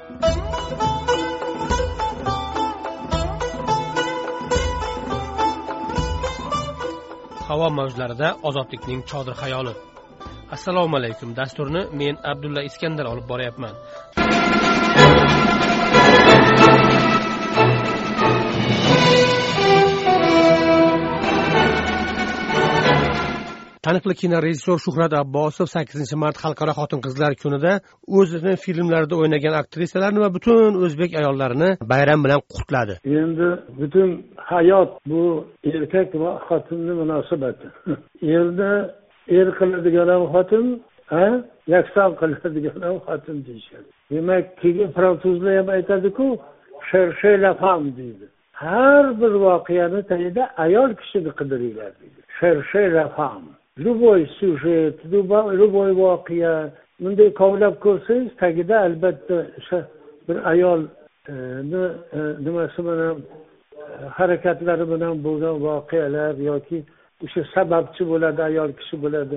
Havo mavjlarida ozodlikning chodir xayoli. Assalomu alaykum. Dasturni men Abdulla Iskandar olib boryapman. Taniqli kinorejissyor Shuhrat Abbosov 8-mart Xalqaro xotin-qizlar kunida o'zining filmlarida o'ynagan aktrisalarni va butun o'zbek ayollarini bayram bilan qutladi. Endi butun hayot bu erkak va xotinning munosabati. Yerda er qiladigan ham xotin, yakson qiladigan ham xotin deyishadi. Demak, keyin fransuzlar ham aytadi-ku, cherchez la femme deydi. Har bir voqeani tagida ayol kishini qidiringlar deydi. Cherchez la femme. Любой сюжет, любой voqea bunday kovlab ko'rsangiz tagida albatta o'sha bir ayolni nimasi bilan harakatlari bilan bo'lgan voqealar yoki o'sha sababchi bo'ladi, ayol kishi bo'ladi.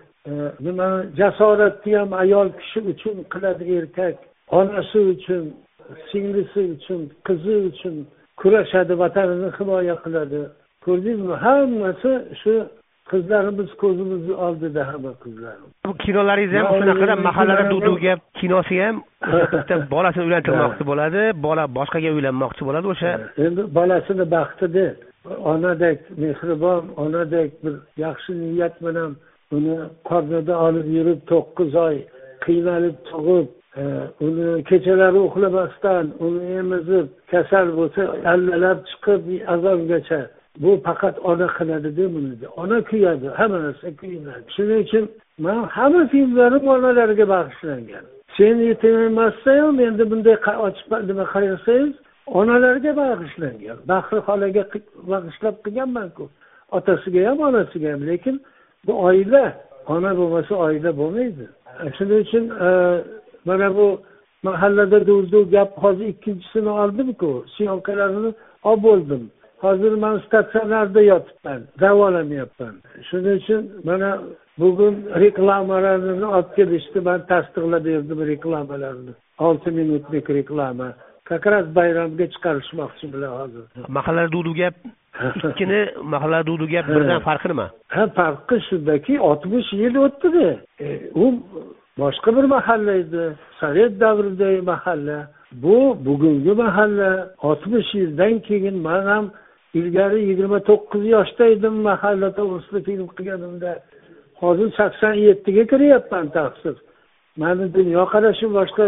Nima jasoratni ham ayol kishi uchun qiladi erkak, onasi uchun, singlisi uchun, qizi uchun kurashadi, vatanini himoya qiladi. Ko'rdingizmi? Hammasi shu qizlarimiz ko'zimizni oldida, hamma qizlar. Bu kinolaringiz ham shunaqada mahallada duv gap kinosi ham bitta bolasini uylantirmoqchi bo'ladi, bola boshqaga uylanmoqchi bo'ladi o'sha. Endi bolasini baxtida onadek mehribon, onadek bir yaxshi niyat bilan uni qornida olib yurib 9 oy qiynalib tug'ib, uni kechalari uxlamasdan, uni emizib, kasal bo'lsa allalab chiqib azongacha bu faqat ona qiladi-da buni. Ona kuyadi, hamma narsa kuyadi. Shuning uchun men hamma filmlarim onalarga bag'ishlangan. Sen yetilmasdan ham endi bunday ochib nima qilsangiz, onalarga bag'ishlangan. Baxri xolaga bag'ishlab qilganman-ku. Otasiga ham, onasiga ham, lekin bu oila, ona bo'lmasa oila bo'lmaydi. Shuning uchun mana bu mahallada duvdu gap hozir ikkinchisini oldim-ku, syomkalarini olib bo'ldim. Hozir men statsionarda yotibman, davolanyapman. Shuning uchun mana bugun reklamalarni olib kelishdi, men tasdiqlab berdim reklamalarni. 6 minutlik reklama. Qaqras bayramga chiqarishmoqchi bilan hozir. Mahalla dudu gap ikkini mahalla dudu gap birdan farqi nima? Farqi shundaki 60 yil o'tdi-da. U boshqa bir mahalla edi, Sovet davridagi mahalla. Bu bugungi mahalla. 60 yildan keyin men ham ilgari 29 yoshda edim mahalla to'g'risida film qilganimda. Hozir 87 ga kiryapman taqsir. Meni dunyo qarashim boshqa,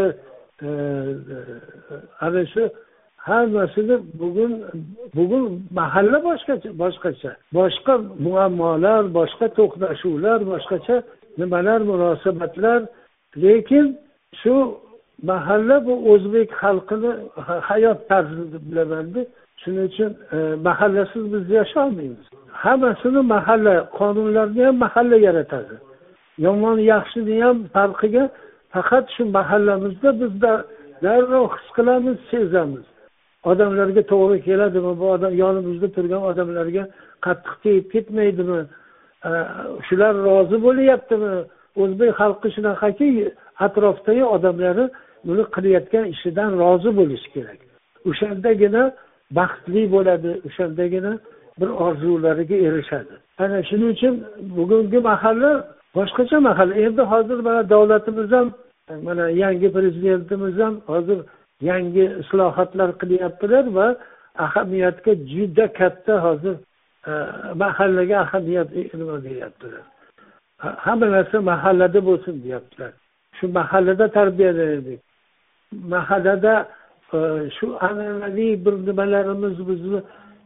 ana shu hammasini bugun mahalla boshqacha. Boshqa muammolar, boshqa to'qnashuvlar, boshqacha nimalar, munosabatlar, lekin shu mahalla bu o'zbek xalqini hayot tarzini bilaman-da. Shuning uchun mahallasiz biz yashay olmaymiz. Hammasini mahalla, qonunlarni ham mahalla yaratadi. Yomon yaxshini ham farqiga faqat shu mahallamizda biz darrov his qilamiz, sezamiz. Odamlarga to'g'ri keladimi? Bu odam yonimizda turgan odamlarga qattiq tegib ketmaydimi? Shular rozi bo'lyaptimi? O'zbek xalqi shunaqaki, atrofdagi odamlari buni qilayotgan ishidan rozi bo'lishi kerak. O'shandagina baxtli bo'ladi, o'shandagina bir orzulariga erishadi. Ana shuning uchun bugungi mahalla boshqacha mahalla. Endi hozir mana davlatimiz ham, mana yangi prezidentimiz ham hozir yangi islohotlar qilyaptilar va ahamiyatga juda katta hozir mahallaga ahamiyat nima deyaptilar. Hamma narsa mahallada bo'lsin deyaptilar. Shu mahallada tarbiyalandik. Mahallada shu an'anaviy bir nimalarimiz bizni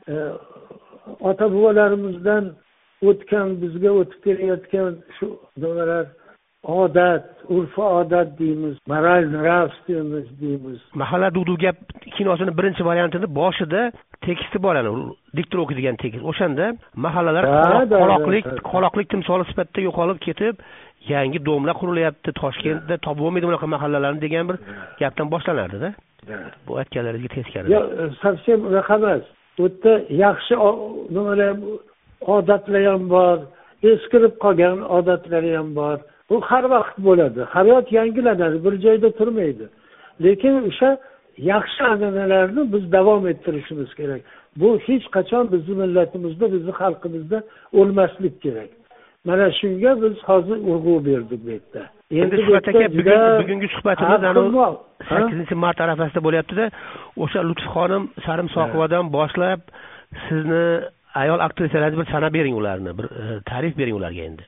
ota bobolarimizdan o'tgan, bizga o'tib kelayotgan shu nimalar, odat, urf-odat deymiz, moral nravstvenность deymiz. Mahalla dudu gap kinosining birinchi variantida boshida teksti bor, diktor o'qiydigan tekst. O'shanda mahallalar qoloqlik timsoli sifatida yo'qolib ketib, yangi domlar qurilyapti, Toshkentda topib bo'lmaydi bunaqa mahallalarni degan bir gapdan boshlanardi-da. Bu aytganlaringizga teskari. Yo'q, совсем unaqa emas. Bu yerda yaxshi nimalar, odatlar ham bor, eskirib qolgan odatlar ham bor. Bu har vaqt bo'ladi. Hayot yangilanadi, bir joyda turmaydi. lekin o'sha yaxshi an'analarni biz davom ettirishimiz kerak. Bu hech qachon bizni millatimizda, bizni xalqimizda o'lmaslik kerak. Mana shunga biz hozir urg'u berdik bu yerda. Endi Shuhrat aka, bugungi suhbatimiz 8-mart arafasida bo'lyapti-da, o'sha Lutfixonim Sarimsoqovadan boshlab sizni ayol aktrisalarni bir sanab bering, ularni bir ta'rif bering ularga endi.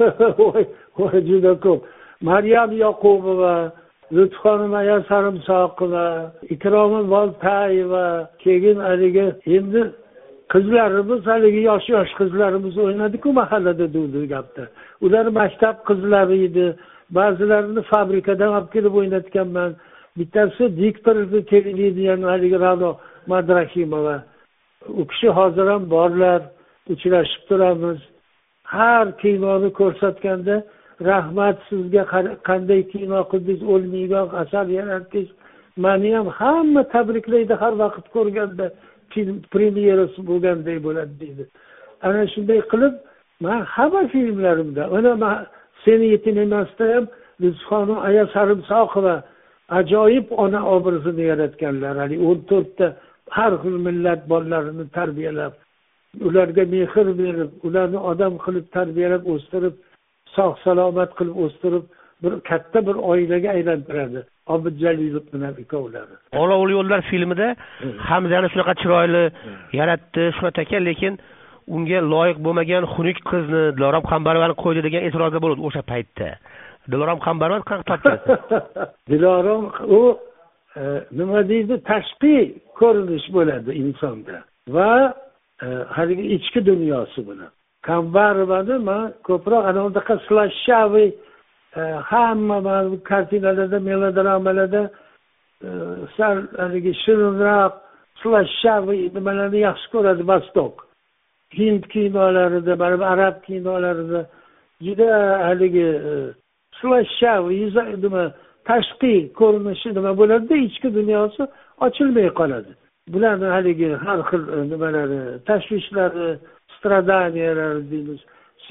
Voy juda ko'p. Maryam Yoqubova, Lutfixonim ayol Sarimsoqova, Ikroma Boltayeva, keyin haligi endi qizlarimiz, haligi yosh qizlarimiz o'ynadi-ku mahallada duvdi gapda. Ular maktab qizlari edi. Ba'zilarini fabrikadan olib kelib o'ynatganman. Bittasi diktorni televideniyaning haligi Ra'no Madrahimova. U kishi hozir ham borlar, uchrashib turamiz. Har kinoni ko'rsatganda rahmat sizga, qanday kino qildingiz, o'lmaydigan asar yaratdingiz. Meni ham hamma tabriklaydi har vaqt ko'rganda. Film premyerasi bo'lganday bo'ladi deydi. Ana shunday qilib, men hamma filmlarimda, mana Seni yetim emasda ham Lutfixonim ayol Sarimsoqova ajoyib ona obrazini yaratganlar. 14 ta har xil millat bolalarini tarbiyalab, ularga mehr berib, ularni odam qilib tarbiyalab, o'stirib, sog' salomat qilib o'stirib, bir katta bir oilaga aylantiradi. Obid Jalilov bilan ikkovlari. Olovli yo'llar filmida Hamzani shunaqa chiroyli yaratdi Shuhrat aka, lekin unga loyiq bo'lmagan xunuk qizni Dilorom Qambarovani qo'ydi degan e'tirozlar bo'ldi o'sha paytda. Dilorom Qambarova qanaqa topgansiz? Dilorom u nima deydi, tashqi ko'rinish bo'ladi insonda va haligi ichki dunyosi bilan. Qambarovani men ko'proq anaqa slashaviy hamma kartinalarda, melodramalarda sal haligi shirinroq slashaviy nimalarni yaxshi ko'radi Vostok. Hind kinolarida, arab kinolarida juda haligi slashaviy nima tashqi ko'rinishi nima bo'ladi, ichki dunyosi ochilmay qoladi. Bularni haligi har xil nimalari, tashvishlari, stradaniyalari deymiz,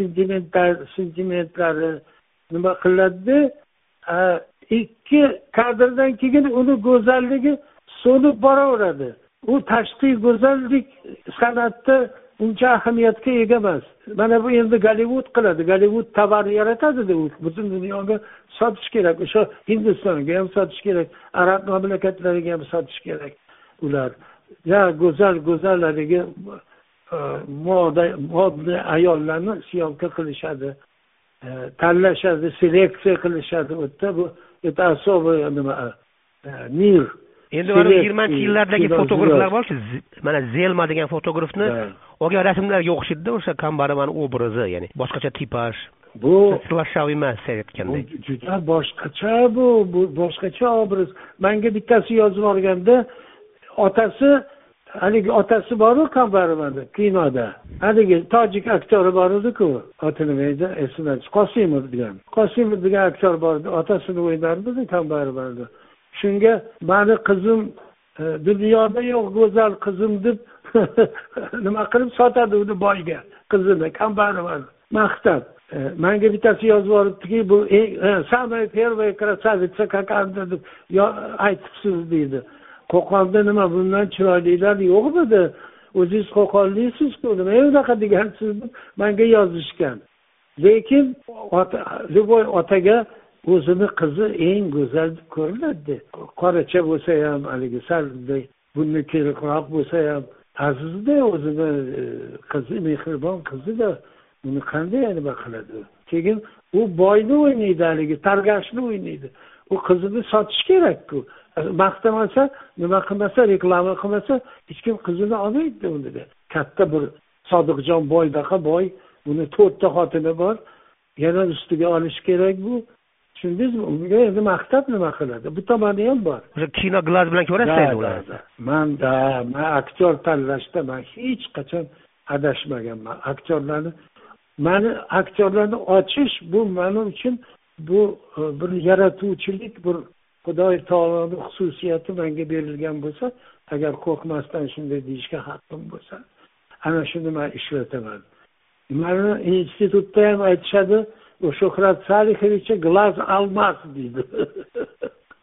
sentimentlari nima qiladi? Ikki kadrdan keyin uni go'zalligi so'nib boraveradi. U tashqi go'zallik san'atda uncha ahamiyatga ega emas. Mana bu endi Gollivud qiladi. Gollivud tovar yaratadi-da, butun dunyoga sotish kerak. O'sha Hindistonga ham sotish kerak, arab mamlakatlariga ham sotish kerak. Ular ya go'zal haligi modda ayollarni siyomka qilishadi, tanlashadi, seleksiya qilishadi. O'tda bu особый nima mir. Endi mana 20-yillardagi fotograflar bor-ku, mana Zelma degan fotografni olgan rasmlarga o'xshaydi o'sha Qambarovani obrazi, ya'ni boshqacha tipaj. Bu slashaviy emas aytganda. Juda boshqacha bu boshqacha obraz. Menga bittasi yozib olganda, otasi bor-ku Qambarovani kinoda. Haligi tojik aktyori bor edi-ku, oti nima edi? Esimdan Qosimov degan aktyor bor edi, otasini o'ynardi Qambarovani. Shunga meni qizim dunyoda yo'q go'zal qizim deb nima qilib sotadi uni boyga, qizini Qambarovani maqtab. Menga bittasi yozib yuboribdiki, bu samay первая красавица какая-то deb aytibsiz deydi. Qo'qonda nima bundan chiroylilar yo'qmidi? O'zingiz qo'qonlisiz-ku, nima unaqa degansiz deb menga yozishgan. Lekin otaga o'zini qizi eng go'zal deb ko'rinadi. Qoracha bo'lsa ham, haligi salday bunga kerakroq bo'lsa ham, azizda o'zini qizi, mehribon qizi-da, uni qanday nima qiladi? Keyin u boyni o'ynaydi, haligi targashni o'ynaydi. U qizini sotish kerak-ku. Maqtamasa, nima qilmasa, reklama qilmasa, hech kim qizini olmaydi unda. Katta bir Sodiqjon boydaqa boy, uni 4 ta xotini bor. Yana ustiga olish kerak bu. Tushundingizmi? Unga endi maqtab nima qiladi? Bu tomoni ham bor. O'sha kino glaz bilan ko'rasiz ularni. Men aktyor tanlashda men hech qachon adashmaganman. Aktyorlarni ochish bu men uchun bu bir yaratuvchilik, bir Xudoy taoloning xususiyati menga berilgan bo'lsa, agar qo'rqmasdan shunday deyishga haqqim bo'lsa, ana shuni men ishlataman. Meni institutda ham aytishadi, o Shuhrat Salixovich glaz almas deydi.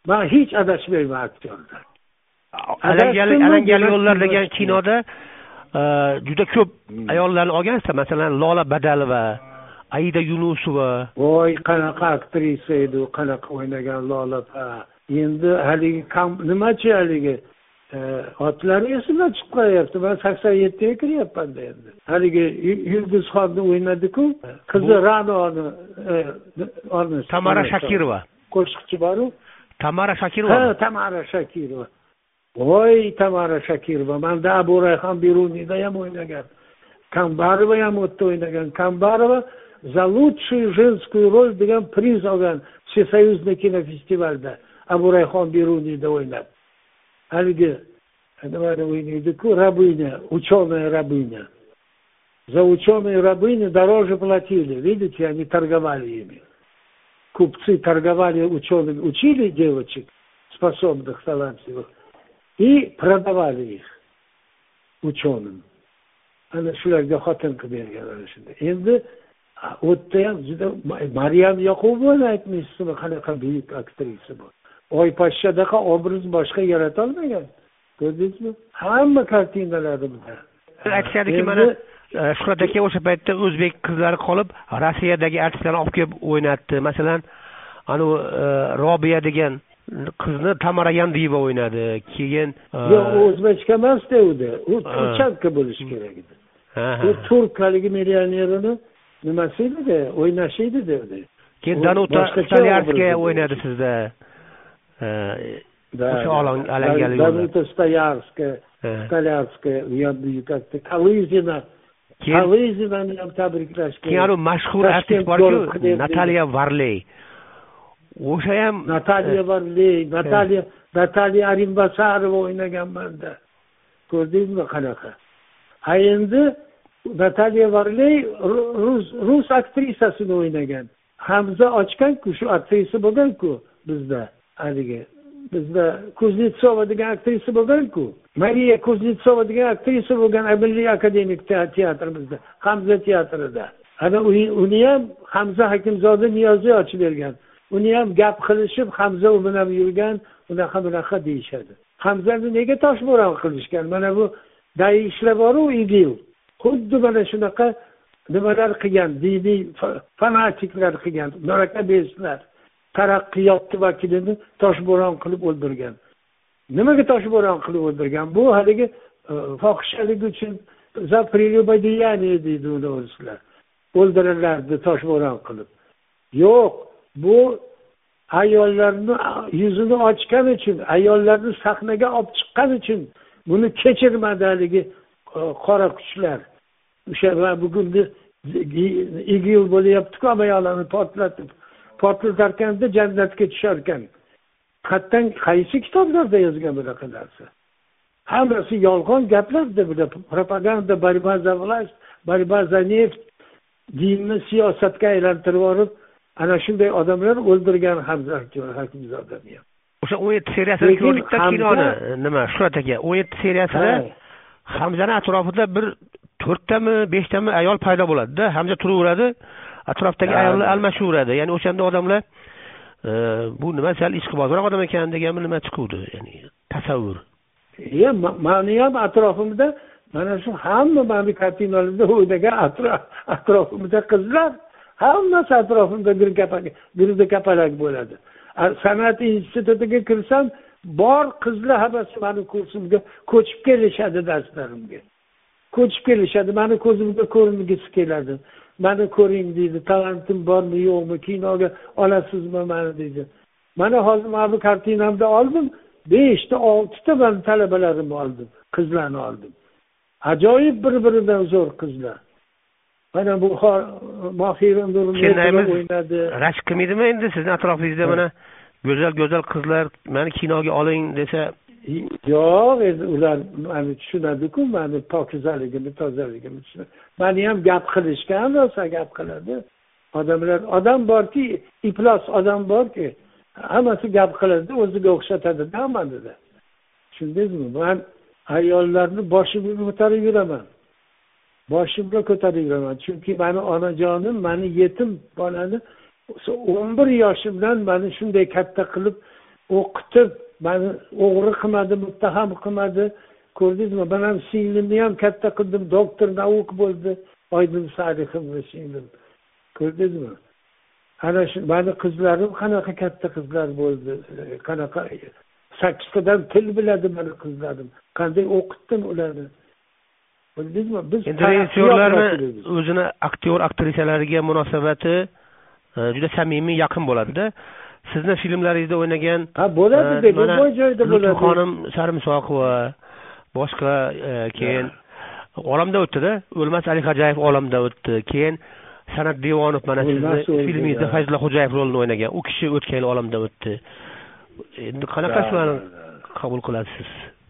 man hech adashmayman aktyorda. Alangali yo'llar degan kinoda juda ko'p ayollarni olgansiz, masalan Lola Badalova, Aida Yunusova. Voy, qanaqa aktrisa edi, qanaqa o'ynagan Lola. Endi haligi nimachi haligi otlari esimdan chiqib qolyapti. Men 87 ga kiryapman endi. Haligi Yulduzxonni o'ynadi-ku, qizi Ra'noni Tamara Shakirova. Qo'shiqchi bor-ku. Tamara Shakirova. Ha, Tamara Shakirova. Voy, Tamara Shakirova. Menda Abu Rayhon Beruniyda ham o'ynagan. Kambarova ham o'tda o'ynagan. Kambarova за лучшую женскую роль degan priz olgan Всесоюзный kinofestivalda. Abu Rayhon Beruniyda o'ynadi. Haligi nimani o'ynaydi-ku, рабыня, ученая рабыня. За ученую рабыню дороже платили. Видите, они торговали ими. Купцы торговали учеными, учили девочек, способных, талантливых, и продавали их ученым. Ana shularga xotin qilib berganlar shunda. Endi o'tda ham juda Maryam Yoqubova aytmaysizmi, qanaqa buyuk aktrisa bu. Oypashshadaqa obraz boshqa yarata olmagan. Ko'rdingizmi? Hamma kartinalarida. Aytishadiki, mana Shuhrat aka o'sha paytda o'zbek qizlari qolib, Rossiyadagi artistlarni olib kelib o'ynatdi. Masalan, anu Robiya degan qizni Tamara Yandiyeva o'ynadi. Keyin yo'q, o'zbekcha emas-da edi. U turkcha bo'lishi kerak edi. U turkalik millionerini nimasi edi, o'ynashi edi dedi. Keyin Danuta Stolyarskaya o'ynadi sizda. O'sha alangali yo'lda. Danuta Stolyarskaya, buyuk aktrisa. Kalizina ham tabriklash kerak. Keyin mashhur artist bor-ku, Nataliya Varley. O'sha ham Nataliya Varley, Nataliya Arimbasarova o'ynagan menda. Ko'rdingizmi qanaqa? Ha endi Nataliya Varley rus aktrisasini o'ynagan. Hamza ochgan-ku, shu aktrisa bo'lgan-ku bizda. Haligi bizda Kuznetsova degan aktrisa bo'lgan-ku. Mariya Kuznetsova degan aktrisa bo'lgan Milliy akademik teatrimizda, Hamza teatrida. Ana uni ham Hamza Hakimzoda Niyoziy ochib bergan. Uni ham gap qilishib, Hamza u bilan yurgan, unaqa deyishadi. Hamzani nega toshbo'ron qilishgan? Mana bu dai ishlar bor-ku, igil. Xuddi mana shunaqa nimalar qilgan, diniy fanatiklar qilgan, murakabiylar. Taraqqiyot vakilini toshbo'ron qilib o'ldirgan. Nimaga toshbo'ron qilib o'ldirgan? Bu haligi fohishalik uchun za прелюбодеяние deydi ular. O'ldiriladi toshbo'ron qilib. Yo'q, bu ayollarni yuzini ochgan uchun, ayollarni sahnaga olib chiqqan uchun buni kechirmadi haligi qora kuchlar. O'sha bugunni igil bo'lyapti-ku, ayollarni portlatarkanda jannatga tushar ekan. Qatdan qaysi kitoblarda yozgan bunaqa narsa? Hammasi yolg'on gaplar-da, bular propaganda, борьба за власть, борьба за нефть, dinni siyosatga aylantirib olib, ana shunday odamlar o'ldirgan Hamza Hakimzodani ham. O'sha 17 seriyasini ko'rdikda kinoni, nima, Shuhrat aka, 17 seriyasida Hamzani atrofida bir 4 tami, 5 tami ayol paydo bo'ladi-da. Hamza turaveradi, atrofdagi ayollar almashaveradi. Ya'ni o'shanda odamlar bu nima sal ishqibozroq odam ekan degan nima chiquvdi, ya'ni tasavvur. Meni ham atrofimda mana shu hamma meni kartinalarda o'ynagan atrofimda qizlar, hammasi atrofimda girdi kapalak bo'ladi. San'at institutiga kirsam, bor qizlar hammasi meni kursimga ko'chib kelishadi, darslarimga. Ko'chib kelishadi, meni ko'zimga ko'ringisi keladi. Meni ko'ring deydi, talentim bormi yo'qmi, kinoga olasizmi meni deydi. Mana hozir men kartinamda oldim, 5 ta 6 ta men talabalarimni oldim, qizlarni oldim. Ajoyib bir-biridan zo'r qizlar. Mana bu Mohira Nurmedova o'ynadi. Rashk qilmaydimi endi sizning atrofingizda mana go'zal qizlar meni kinoga oling desa? Yo'q, ular meni tushunadi-ku, meni pokizaligimni, tozaligimni tushunadi. Meni ham gap qilishgan, rosa gap qiladi. Odam borki, iflos odam borki, hammasi gap qiladi, o'ziga o'xshatadi hammada. Tushundingizmi? Men ayollarni boshimga ko'tarib yuraman. Chunki meni onajonim, meni yetim bolani 11 yoshimdan meni shunday katta qilib o'qitib mani o'g'ri qilmadi, muttaham qilmadi. Ko'rdingizmi? Men ham singlimni ham katta qildim, doktor nauk bo'ldi. Oydin Salihova singlim. Ko'rdingizmi? Ana shu meni qizlarim qanaqa katta qizlar bo'ldi. Qanaqa 8 tadan til biladi meni qizlarim. Qanday o'qitdim ularni. Bildingizmi? Biz rejissyorlarni o'zini aktyor aktrisalariga munosabati juda samimiy, yaqin bo'ladi-da. Sizni filmlaringizda o'ynagan bo'ladi deb, bu joyda bo'ladi. Xonim Sarimsoqova boshqa keyin olamda o'tdi-da. O'lmas Alixo'jayev olamda o'tdi. Keyin San'at Devonov mana sizni filmingizda Fayzulla Xo'jayev rolini o'ynagan. U kishi o'tgan yil olamda o'tdi. Endi qanaqa shularni qabul qilasiz?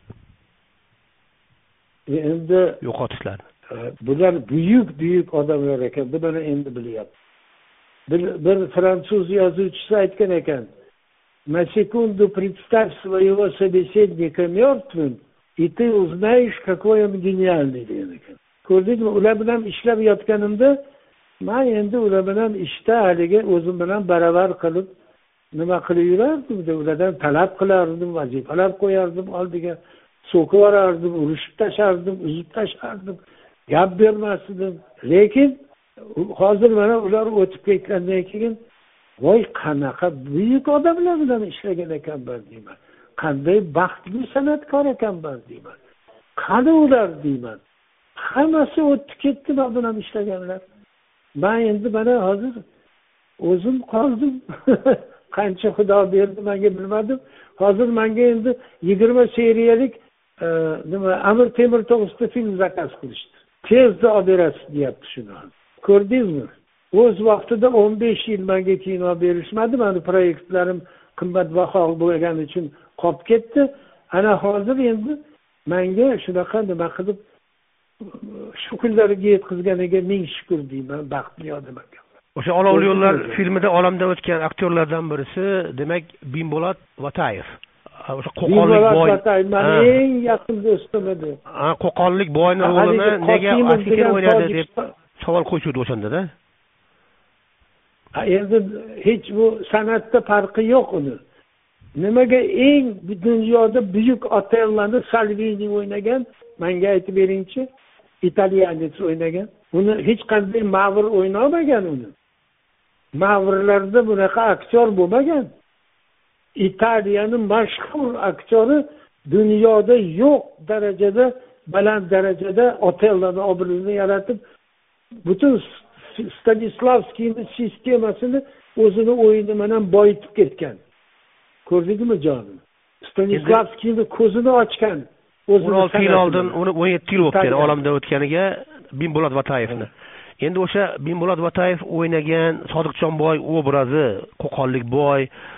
Endi yo'qotishlarni. Bular buyuk odamlar ekan. Buni endi bilyapman. Bir fransuz yozuvchisi aytgan ekan: "На секунду представь своего собеседника мертвым, и ты узнаешь, какой он genialный", degan ekan. Ko'rdingizmi? Ular bilan ishlab yotganimda, men endi ular bilan ishda haligi o'zim bilan baravar qilib nima qilib yurardim, ulardan talab qilardim, vazifalar qo'yardim oldiga, so'kib yuborardim, urushib tashardim, uzib tashardim, gap bermasdim. Lekin hozir mana ular o'tib ketgandan keyin voy qanaqa buyuk odamlar bilan ishlagan ekanman deyman. Qanday baxtli san'atkor ekanman deyman. Qani ular deyman. Hammasi o'tib ketdi bilan ishlaganlar. Men endi mana hozir o'zim qoldim. Qancha Xudo berdi menga bilmadim. Hozir menga endi 20 seriyalik Amir Temur to'g'risida film zakaz qilishdi. Tezda olib berasiz deyapti shuni. Ko'rdingizmi? O'z vaqtida 15 yil menga kino berishmadi. Meni proyektlarim qimmatbaho bo'lgani uchun qolib ketdi. Ana hozir endi menga shunaqa nima qilib shu kunlarga yetkazganiga ming shukr deyman. Baxtli odam ekan. O'sha Olovli yo'llar filmida olamda o'tgan aktyorlardan birisi, demak, Bimbolot Vatayev. O'sha Qo'qonlik boy. Meni eng yaqin do'stim edi. Qo'qonlik boyning rolini nega askar o'ynadi deb savol qo'yishdi o'shanda-da. Endi hech bu san'atda farqi yo'q uni. Nimaga eng dunyoda buyuk otellarni Salvini o'ynagan? Menga aytib beringchi. Italyanец o'ynagan. Uni hech qanday ma'vir o'ynamagan uni. Ma'virlarda bunaqa aktyor bo'lmagan. Italiyaning mashhur aktyori dunyoda yo'q darajada, baland darajada otellarni obro'sini yaratib, butun Stanislavskiyning sistemasini o'zini o'yini bilan boyitib ketgan. Ko'rdingizmi jonim? Stanislavskiyning ko'zini ochgan. 16 yil oldin, uni 17 yil bo'ldi olamda o'tganiga Bimbolot Vatayevni. Endi o'sha Bimbolot Vatayev o'ynagan Sodiqjonboy obrazi, Qo'qonlik boy,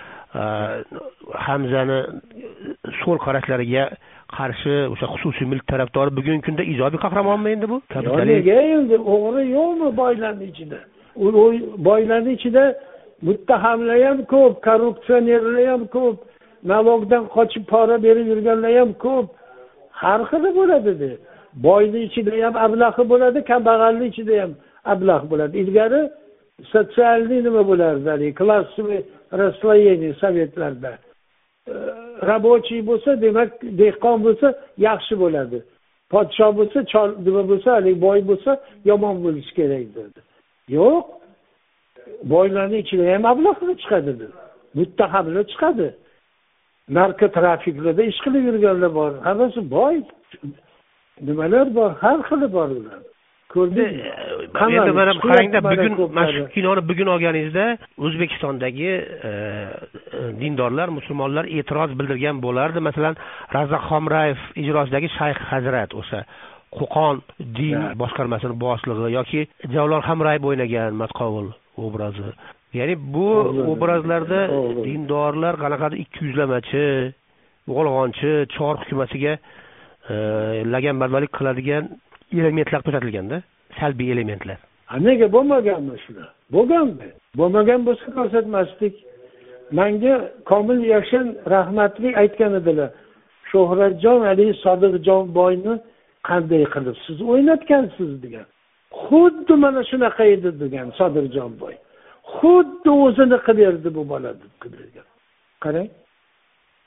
Hamzani so'l qarashlariga qarshi o'sha xususiy mulk tarafdori bugungi kunda ijobiy qahramonmi endi bu? Nega endi o'g'ri yo'qmi boylarning ichida? U boylarning ichida muttahamlar ham ko'p, korrupsionerlar ham ko'p, nalogdan qochib pora berib yurganlar ham ko'p. Har xili bo'ladi. Boyning ichida ham ablahi bo'ladi, kambag'alning ichida ham ablah bo'ladi. Ilgari sotsialniy nima bo'lardi? Klassiy расслоение sovetlarda. Rabochiy bo'lsa, demak, dehqon bo'lsa, yaxshi bo'ladi. Podsho bo'lsa, nima bo'lsa, hali boy bo'lsa, yomon bo'lishi kerak dedi. Yo'q. Boylarning ichida ham ablah chiqadi. Muttahamlar chiqadi. Narkotrafiklarda ish qilib yurganlar bor. Hammasi boy. Nimalar bor? Har xili bor ular. Ko'rdingizmi? Endi mana qarangda, bugun mashhur kinoni bugun olganingizda O'zbekistondagi dindorlar, musulmonlar e'tiroz bildirgan bo'lardi. Masalan, Razzoq Xomrayev ijrosidagi Shayx Hazrat, o'sha Qo'qon din boshqarmasining boshlig'i yoki Javlon Hamrayev o'ynagan Matqovul obrazi. Ya'ni bu obrazlarda dindorlar qanaqadir 200lamachi, g'olg'onchi, chor hukumatiga laganbardorlik qiladigan elementlar ko'rsatilganda, salbiy elementlar. Nega bo'lmaganmi shular? Bo'lganmi? Bo'lmagan bo'lsa ko'rsatmasdik. Menga Komil Yashin rahmatli aytgan edilar. Shohratjon Ali Sodiqjonboyni qanday qilib siz o'ynatgansiz degan. Xuddi mana shunaqa edi degan Sodiqjonboy. Xuddi o'zini qilib berdi bu bola deb qilgan. Qarang.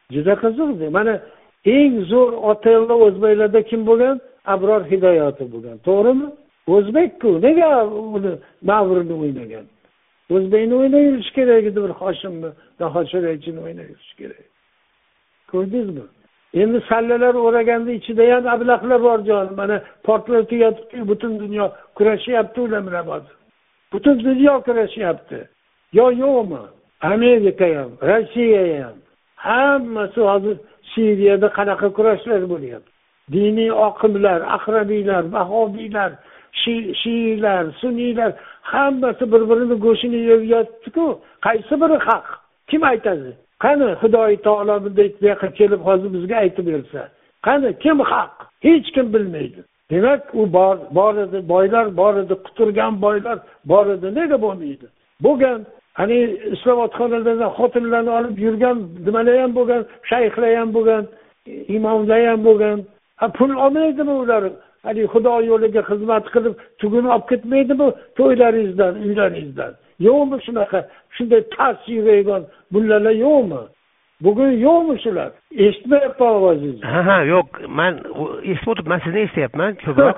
juda qiziqdi. Mana eng zo'r otelda o'zbeklarda kim bo'lgan? Abror Hidoyatov bo'lgan. To'g'rimi? O'zbek-ku. Nega uni Ma'vrni o'ynagan? O'zbekni o'ynay yurish kerak edi, bir Hoshimni, Hoshiraychini o'ynay yurish kerak. Ko'rdingizmi? Endi sallalar o'raganda ichida ham ablahlar bor jonim. Mana portlatib yotibdi, butun dunyo kurashyapti ular bilan hozir. Butun dunyo kurashyapti. Yo'qmi? Amerika ham, Rossiya ham, hammasi hozir Suriyada qanaqa kurashlar bo'lyapti. Diniy oqimlar, aqrabiylar, vahobiylar, shiiylar, sunniylar hammasi bir-birini go'shini yeb yotdi-ku. Qaysi biri haq? Kim aytadi? Qani Xudoy taolo bunday yoqqa kelib hozir bizga aytib bersa? Qani kim haq? Hech kim bilmaydi. Demak, u bor edi, boylar bor edi, quturgan boylar bor edi. Nega bo'lmaydi? Bo'lgan, hani islohotxonalardan xotinlarni olib yurgan, nimalar ham bo'lgan, shayxlar ham bo'lgan, imomlar ham bo'lgan. Pul olmaydimi ular? Hani Xudo yo'liga xizmat qilib, tuguni olib ketmaydimi to'ylaringizdan, uylaringizdan? Yo'qmi shunaqa? Shunday ta'sir yurgan bularlar yo'qmi? Bugun yo'qmi shular? Eshitmayapman ovozingizni. Ha, yo'q. Men eshitib o'tiribman, sizni eshityapman ko'proq.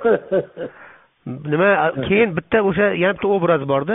Nima, keyin bitta o'sha yana bitta obraz borda.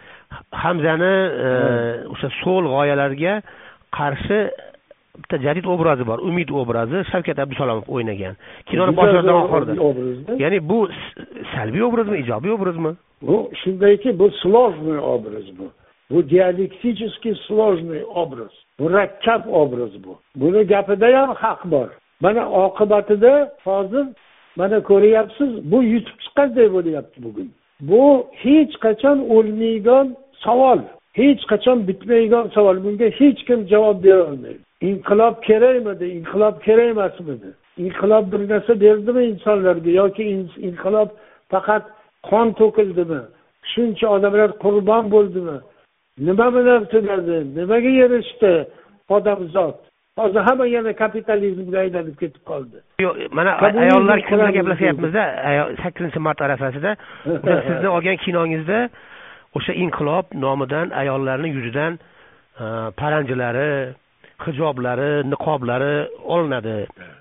Hamzani o'sha so'l g'oyalarga qarshi bitta jadid obrazi bor. Umid obrazi Shavkat Abdusalomov o'ynagan. Kinoni boshlaridan oxirida. Ya'ni bu salbiy obrazmi, ijobiy obrazmi? Bu shundayki, bu sложный obraz bu. Bu dialekticheskiy sложный obraz. Murakkab obraz bu. Buni gapida ham haq bor. Mana oqibatida hozir mana ko'ryapsiz, bu yutib chiqqanday bo'lyapti bugun. Bu hech qachon o'lmaydigan savol, hech qachon bitmaydigan savol. Bunga hech kim javob bera olmaydi. Inqilob kerakmidi, inqilob kerak emasmidi? Inqilob bir narsa berdimi insonlarga yoki inqilob faqat qon to'kildimi? Shuncha odamlar qurbon bo'ldimi? Nima bilan tugadi? Nimaga erishdi odamzod? Hozir hamma yana kapitalizmga aylanib ketib qoldi. Yo'q, mana ayollar kunida gaplashyapmiz-da, 8-mart arafasida. Sizni olgan kinongizda o'sha inqilob nomidan ayollarning yuzidan paranjilari, hijoblari, niqoblari olinadi.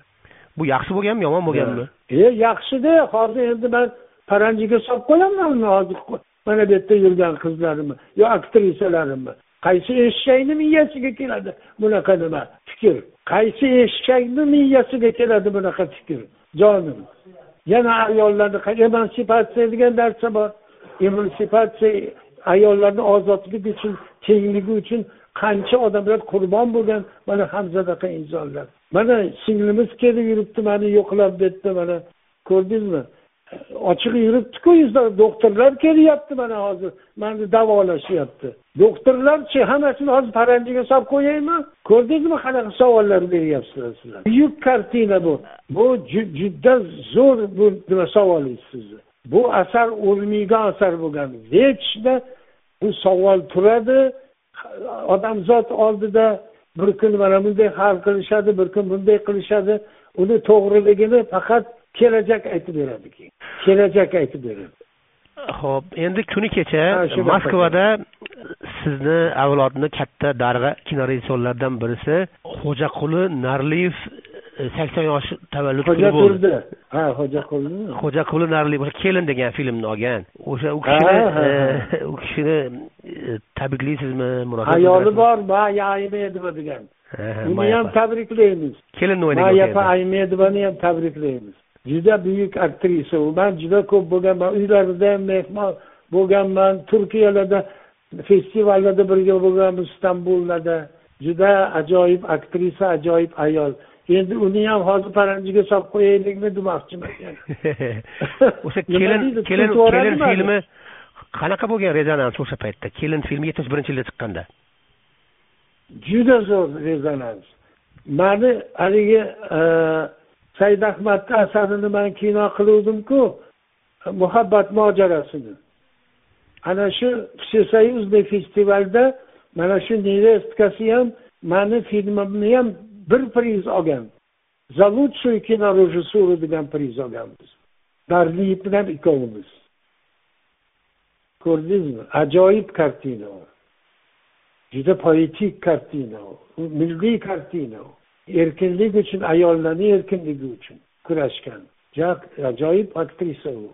Bu yaxshi bo'lganmi, yomon bo'lganmi? Yaxshi-da. Hozir endi men paranjiga solib qo'yaman hozir. Mana bu yerda yurgan qizlarimni, yo aktrisalarimni. Qaysi eshakni miyasiga keladi bunaqa nima fikr? Qaysi eshakni miyasiga keladi bunaqa fikr? Jonim. Yana ayollarni emansipatsiya degan narsa bor. Emansipatsiya ayollarning ozodligi uchun, tengligi uchun qancha odamlar qurbon bo'lgan, mana Hamzadaqa insonlar. Mana singlimiz kelib yuribdi, meni yo'qlab betdi, mana ko'rdingizmi? Ochiq yuribdi-ku, doktorlar kelyapti mana hozir, meni davolashyapti. Doktorlarchi hammasini hozir paranjiga solib qo'yaymi? Ko'rdingizmi qanaqa savollar beryapsizlar sizlar? Buyuk kartina bu. Bu juda zo'r bu nima savolingiz sizni. Bu asar o'lmaydigan asar bo'lgan. Vechda bu savol turadi. Odamzod oldida bir kun mana bunday hal qilishadi, bir kun bunday qilishadi. Uni to'g'riligini faqat kelajak aytib beradi keyin. Kelajak aytib beradi. Xo'p, endi kuni kecha Moskvada sizni avlodni katta darg'a kinorejissyorlardan birisi Xo'jaquli Narliyev 80 yosh tavallud kuni bo'ldi. Ha, Xo'jaquli. Xo'jaquli Narliyev o'sha Kelin degan filmni olgan. O'sha u kishini tabriklaysizmi, murojaat? Ayoli bor, Ayamedova degan. Uni ham tabriklaymiz. Kelinni o'ynagan. Mayapa Aymedovani ham tabriklaymiz. Juda buyuk aktrisa u. Men juda ko'p bo'lganman, uylarida ham mehmon bo'lganman, Turkiyalarda festivallarda birga bo'lganmiz, Istanbulda. Juda ajoyib aktrisa, ajoyib ayol. Endi uni ham hozir paranjiga solib qo'yaylikmi demoqchiman. O'sha kelin filmi qanaqa bo'lgan rezonans o'sha paytda? Kelin filmi 71-yilda chiqqanda. Juda zo'r rezonans. Meni haligi Said Ahmad asarini men kino qiluvdim-ku, muhabbat mojarosini. Ana shu Всесоюзный festivalda mana shu nevestkasi ham meni filmimni ham bir priz olgan. За лучшую кинорежиссуру degan priz olganmiz. Darliyev bilan ikkovimiz. Ko'rdingizmi? Ajoyib kartina. Juda poetik kartina. Milliy kartina. erkinlik uchun, ayollarning erkinligi uchun kurashgan ajoyib aktrisa u.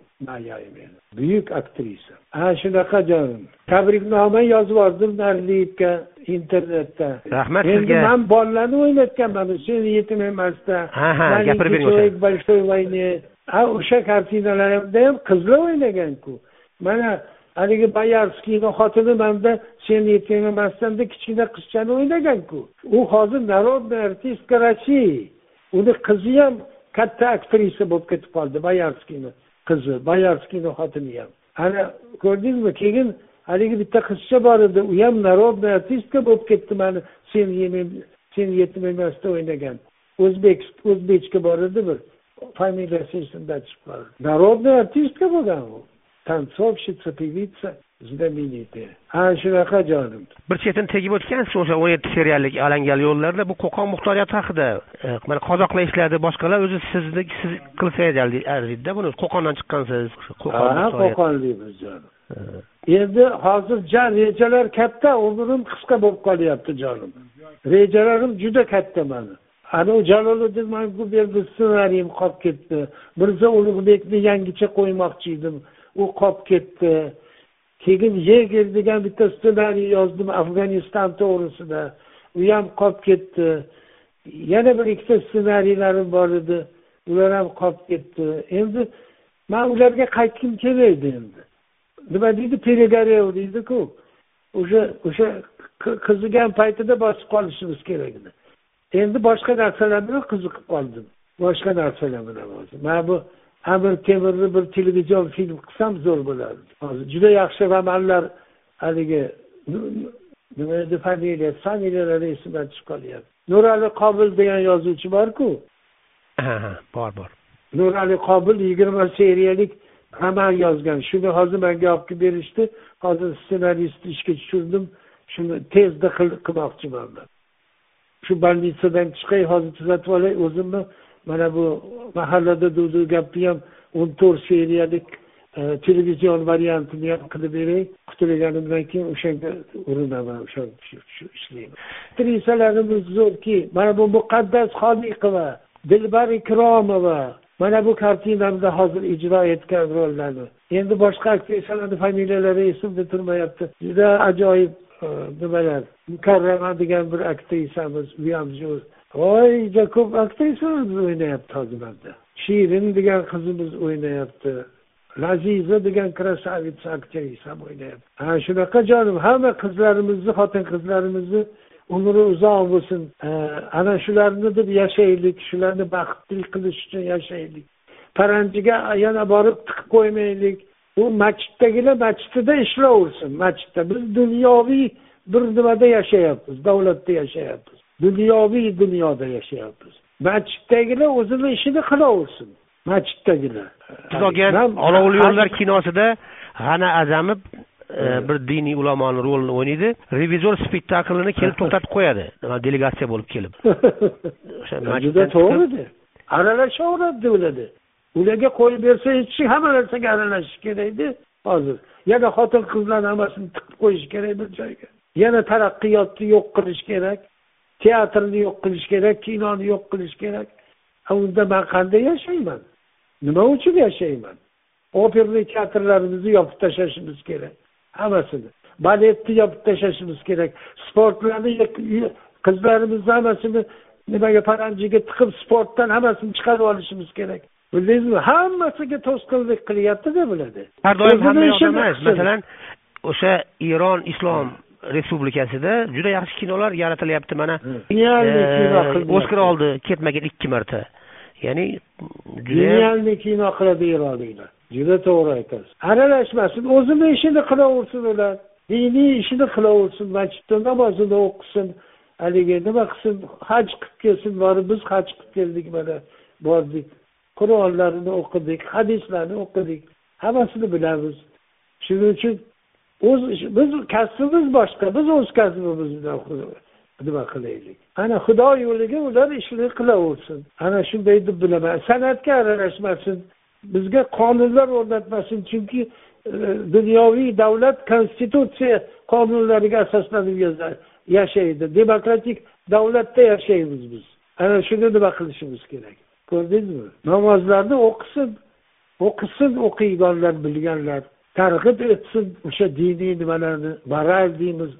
Buyuk aktrisa. Shunaqa jonim. Tabriknoma yozib yubordim Narliyevga internetda. Rahmat sizga. Endi men bolalarni o'ynatganman. Sen yetim emasdan. Gapirib bering o'sha. Большой войне. O'sha kartinalarimda ham qizlar o'ynagan-ku. Mana haligi Boyarskiyning xotini menda sen yetim emasdan kichkina qizchani o'ynagan-ku. U hozir народный артистка России. Uni qizi ham katta aktrisa bo'lib ketib qoldi, Boyarskiyning qizi, Boyarskiyning xotini ham. Ana ko'rdingizmi? Keyin haligi bitta qizcha bor edi, u ham народный артистка bo'lib ketdi, mana sen yetim emasda o'ynagan. O'zbekcha bor edi bir. Familiyasi esimdan chiqib qoldi. Народный артистка bo'lgan u. Tantsovщица, pevitsa, знаменитая. Shunaqa jonim. Bir chetini tegib o'tgansiz o'sha 17 seriallik Alangali yo'llarda bu Qo'qon muxtoriyati haqida. Mana qozoqlar ishladi, boshqalar o'zi siz qilsangiz arziydi-da buni. Qo'qondan chiqqansiz. Qo'qonlikmiz jonim. Endi hozir rejalar katta, umrim qisqa bo'lib qolyapti jonim. Rejalarim juda katta meni. Ana Jaloliddin Manguberdi ssenariyim qolib ketdi. Mirzo Ulug'bekni yangicha qo'ymoqchi edim. U qolib ketdi. Keyin Yeger degan bitta ssenariy yozdim Afg'oniston to'g'risida. U ham qolib ketdi. Yana bir ikkita ssenariylarim bor edi. Ular ham qolib ketdi. Endi men ularga qaytkim kelmaydi endi. Nima deydi? Peregarev deydi-ku. O'sha qizigan paytida bosib qolishimiz kerak edi. Endi boshqa narsalar bilan qiziqib qoldim. Boshqa narsalar bilan hozir. Men bu Amir Temurni bir televizion film qilsam zo'r bo'lardi. Hozir juda yaxshi romanlar haligi nima edi familiyalari esimdan chiqib qolyapti. Nurali Qobil degan yozuvchi bor-ku. Bor. Nurali Qobil 20 seriyalik roman yozgan. Shuni hozir menga olib kelib berishdi. Hozir ssenarist ishga tushirdim. Shuni tezda qilmoqchiman men. Shu bolnitsadan chiqay, hozir tuzatib olay o'zimni. Mana bu mahallada Dudu gapni ham 14 seriyalik televizion variantini ham qilib beray. Qutulganimdan keyin o'shanga urinaman, o'sha ishlayman. Aktrisalarimiz zo'rki, mana bu Muqaddas Xoliqova, Dilbar Ikromova, mana bu kartinamda hozir ijro etgan rollarni. Endi boshqa aktrisalarning familiyalari esimda turmayapti. Juda ajoyib nimalar. Mukarrama degan bir aktrisamiz, u ham zo'r. Juda ko'p aktrisalarimiz o'ynayapti hozirda. Shirin degan qizimiz o'ynayapti. Laziza degan krasavitsa aktrisa o'ynayapti. Shunaqa jonim, hamma qizlarimizni, xotin qizlarimizni umri uzoq bo'lsin. Ana shularni deb yashaylik, shularni baxtli qilish uchun yashaylik. Paranjiga yana borib tiqib qo'ymaylik. U masjiddagilar masjidda ishlaversin, masjidda. Biz dunyoviy bir nimada yashayapmiz, davlatda yashayapmiz. Dunyoviy dunyoda yashayapmiz. Masjiddagilar o'zini ishini qilaversin. Masjiddagilar. Siz olgan Olovli yo'llar kinosida G'ana Azamov bir diniy ulamoning rolini o'ynaydi. Revizor spektaklini kelib to'xtatib qo'yadi. Delegatsiya bo'lib kelib. Juda to'g'ri. Aralashaveradi ularda. Ularga qo'yib bersa hech hamma narsaga aralashish kerak-da. Hozir yana xotin qizlarni hammasini tiqib qo'yish kerak bir joyga. Yana taraqqiyotni yo'q qilish kerak. Teatrni yo'q qilish kerak, kinoni yo'q qilish kerak. Unda men qanday yashayman? Nima uchun yashayman? Operli teatrlarimizni yopib tashlashimiz kerak. Hammasini. Baletni yopib tashlashimiz kerak. Sportlarni qizlarimiz hammasini nimaga paranjiga tiqib sportdan hammasini chiqarib olishimiz kerak. Bildingizmi? Hammasiga to'sqinlik qilyapti-da bularda. Har doim hamma emas. Masalan, o'sha Iron Islom Respublikasida juda yaxshi kinolar yaratilyapti mana. Oskar oldi ketmagan 2 marta. Ya'ni genialni kino qiladi Ironliklar. Juda to'g'ri aytasiz. Aralashmasin, o'zini ishini qilaversin ular. Diniy ishini qilaversin, masjidda namozini o'qisin, haligi nima qilsin, haj qilib kelsin, borib biz haj qilib keldik mana, bordik. Qur'onlarini o'qidik, hadislarni o'qidik. Hammasini bilamiz. Shuning uchun biz kasbimiz boshqa, biz o'z kasbimizdan nima qilaylik. Ana Xudo yo'liga ular ishni qilaversin. Ana shunday deb bilaman. San'atga aralashmasin, bizga qonunlar o'rnatmasin, chunki dunyoviy davlat konstitutsiya qonunlariga asoslanib yashaydi. Demokratik davlatda yashaymiz biz. ana shuni nima qilishimiz kerak, ko'rdingizmi? Namozlarni o'qisin o'qiydiganlar, bilganlar, targ'ib etsin o'sha diniy nimalarni. Baraz deymiz.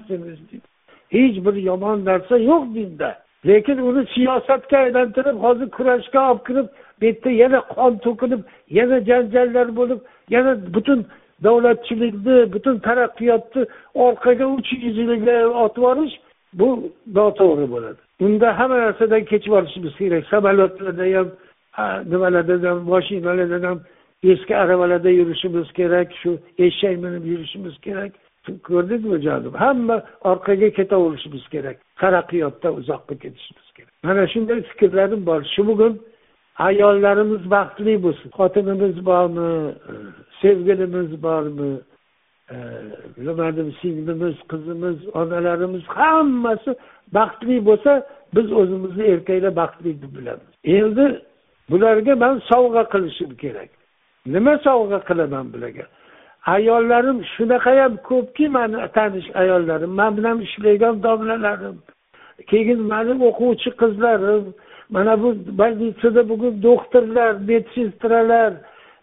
Hech bir yomon narsa yo'q dinda. Lekin uni siyosatga aylantirib, hozir kurashga olib kirib, bu yerda yana qon to'kilib, yana janjallar bo'lib, yana butun davlatchilikni, butun taraqqiyotni orqaga 300 yilga otib yuborish, bu noto'g'ri bo'ladi. Unda hamma narsadan kechib olishimiz kerak. Samolyotlarda ham, nimalarda ham, mashinalarda ham, eski arabalarda yurishimiz kerak, shu eshak minib yurishimiz kerak. Ko'rdingizmi jonim? Hamma orqaga ketaverishimiz kerak. Taraqqiyotda uzoqqa ketishimiz kerak. Mana shunday fikrlarim bor. Shu bugun ayollarimiz baxtli bo'lsin. Xotinimiz bormi? Sevgilimiz bormi? Biladim, singlimiz, qizimiz, onalarimiz hammasi baxtli bo'lsa, biz o'zimizni erkaklar baxtli deb bilamiz. Endi bularga men sovg'a qilishim kerak. Nima sovg'a qilaman bularga? Ayollarim shunaqa ham ko'pki, meni tanish ayollarim, men bilan ishlagan domlalarim, keyin meni o'quvchi qizlarim, mana bu больницада bugun doktorlar, medsestralar,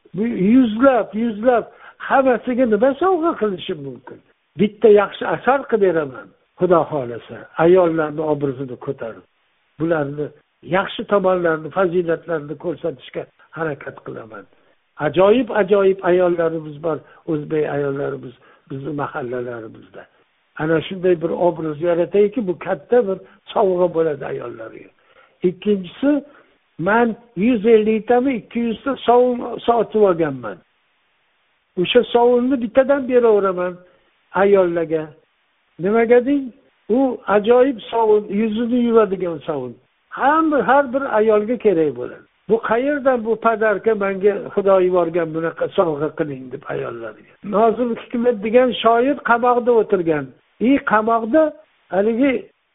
yuzlab hammasiga nima sovg'a qilishim mumkin? Bitta yaxshi asar qilib beraman, Xudo xolasa, ayollarning obrazini ko'tarib, bularni yaxshi tomonlarini, fazilatlarini ko'rsatishga harakat qilaman. Ajoyib ayollarimiz bor, o'zbek ayollarimiz bizning mahallalarimizda. Ana shunday bir obraz yaratayki, bu katta bir sovg'a bo'ladi ayollarga. Ikkinchisi, men 150 tami 200 ta sovun sotib olganman. O'sha sovunni bittadan beraveraman ayollarga. Nimaga deng? U ajoyib sovun, yuzini yuvadigan sovun. Har bir ayolga kerak bo'ladi. Bu qayerdan bu padarka menga Xudo yuborgan bunaqa sovg'a qiling deb ayollarga. Nozim Hikmat degan shoir qamoqda o'tirgan. Qamoqda haligi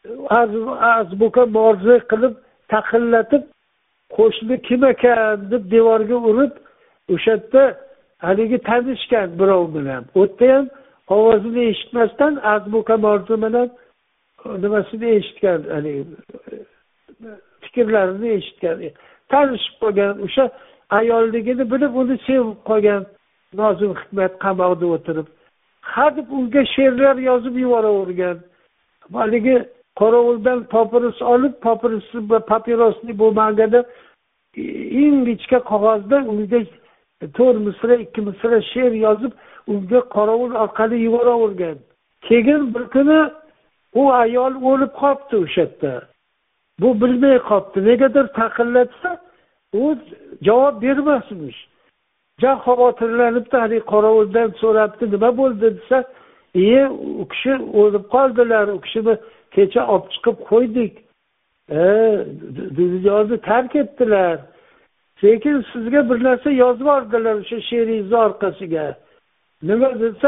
azbuka morza qilib, taqillatib, qo'shni kim ekan deb devorga urib, o'sha yerda haligi tanishgan birov bilan. O'tda ham ovozini eshitmasdan azbuka morza bilan nimasini eshitgan, haligi fikrlarini eshitgan. Tanishib qolgan, o'sha ayolligini bilib, uni sevib qolgan Nozim Hikmat qamoqda o'tirib, hadeb unga she'rlar yozib yuboravergan. Haligi qorovuldan papiros olib, papirosni bo'lmaganda ingichka qog'ozda unga 4 misra, 2 misra she'r yozib, unga qorovul orqali yuboravergan. Keyin bir kuni u ayol o'lib qolibdi o'sha yerda. Bu bilmay qolibdi. Negadir taqillatsa, u javob bermasmish. Xavotirlanibdi, hali qorovuldan so'rabdi, nima bo'ldi desa, u kishi o'lib qoldilar, u kishini kecha olib chiqib qo'ydik. Dunyoni tark etdilar. Lekin sizga bir narsa yozib yubordilar o'sha she'ringiz orqasiga. Nima desa,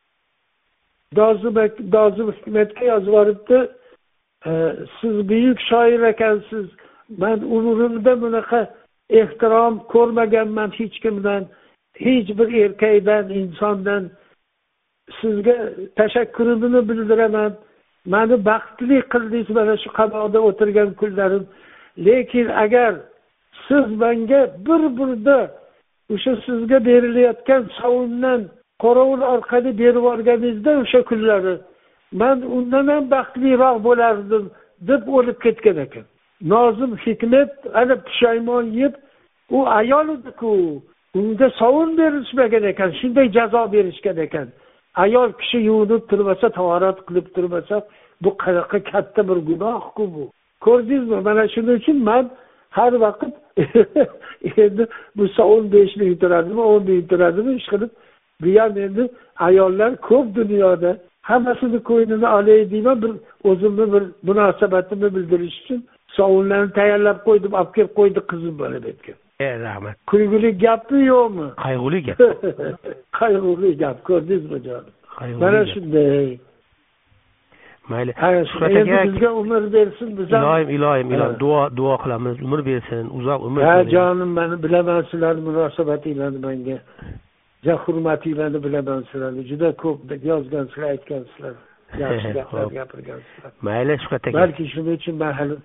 Nozim Hikmatga yozib yuboribdi. Siz buyuk shoir ekansiz. Men umrimda bunaqa ehtirom ko'rmaganman hech kimdan, hech bir erkakdan, insondan. Sizga tashakkurimni bildiraman. Meni baxtli qildingiz mana shu qamoqda o'tirgan kunlarim. Lekin agar siz menga bir-birda o'sha sizga berilayotgan sovundan qorovul orqali berib yuborganingizda o'sha kunlari, men undan ham baxtliroq bo'lardim deb o'lib ketgan ekan. Nozim Hikmat ana pushaymon yeb, u ayol edi-ku, unga sovun berishmagan ekan, shunday jazo berishgan ekan. Ayol kishi yuvinib turmasa, tahorat qilib turmasa, bu qanaqa katta bir gunoh-ku bu. Ko'rdingizmi? Mana shuning uchun men har vaqt endi bu sovun 5 ming turadimi, 10 ming turadimi ish qilib, bu ham endi ayollar ko'p dunyoda. Hammasini ko'ynini olay deyman, bir o'zimni bir munosabatimni bildirish uchun sovunlarni tayyorlab qo'ydim, olib kelib qo'ydi qizim bo'lib etgan. Rahmat. Kulguli gapmi yo'qmi? Qayg'uli gap. Qayg'uli gap, ko'rdingizmi jonim? Mana shunday. Mayli. Shuhratga bizga umr bersin, biz ham ilohim duo qilamiz, umr bersin, uzoq umr bersin. Ha jonim, meni bilaman sizlarning munosabatinglarni menga. Hurmatinglarni bilaman sizlarni. Juda ko'p yozgansizlar, aytgansizlar. Yaxshi gaplar gapirgansizlar. Mayli Shuhrat aka. Balki shuning uchun men hali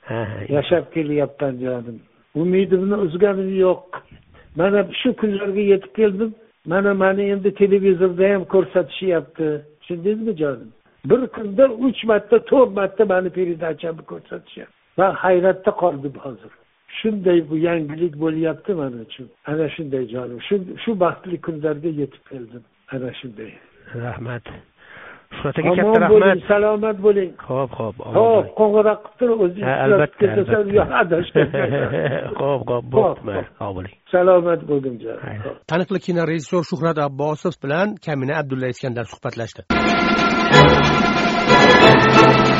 yashab kelyapman jonim. Umidimni uzganim yo'q. Mana shu kunlarga yetib keldim. Mana meni endi televizorda ham ko'rsatishyapti. Tushundingizmi jonim? Bir kunda 3 marta, 4 marta meni peredachani ko'rsatishyapti. Men hayratda qoldim hozir. Shunday bu yangilik bo'lyapti men uchun. Ana shunday jonim. Shu baxtli kunlarga yetib keldim. Ana shunday. Rahmat. Shuhratga katta rahmat. Salomat bo'ling. Xo'p. Xo'p, qo'ng'iroq qilib turib o'zingiz albatta. Xo'p, bo'pti. Sog' bo'ling. Salomat bo'ling jonim. Taniqli kinorejissyor Shuhrat Abbosov bilan Kamina Abdulla Iskandar suhbatlashdi.